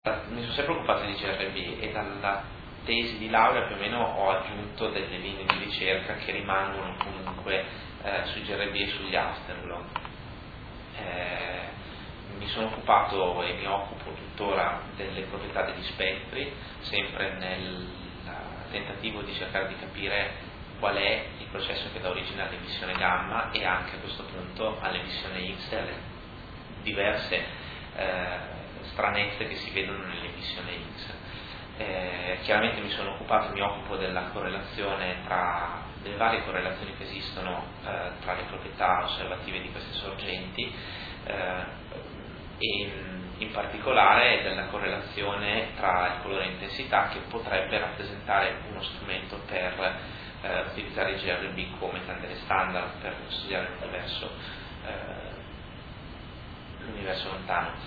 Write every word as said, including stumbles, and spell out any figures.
Mi sono sempre occupato di G R B e dalla tesi di laurea più o meno ho aggiunto delle linee di ricerca che rimangono comunque eh, sui G R B e sugli Asterlong. Eh, mi sono occupato e mi occupo tuttora delle proprietà degli spettri, sempre nel tentativo di cercare di capire qual è il processo che dà origine all'emissione gamma e anche a questo punto all'emissione X e alle diverse eh, stranezze che si vedono nell'emissione X. Eh, chiaramente mi sono occupato, mi occupo della correlazione tra delle varie correlazioni che esistono eh, tra le proprietà osservative di queste sorgenti eh, e in, in particolare della correlazione tra il colore e l'intensità, che potrebbe rappresentare uno strumento per eh, utilizzare il G R B come candele standard per studiare l'universo, eh, l'universo lontano.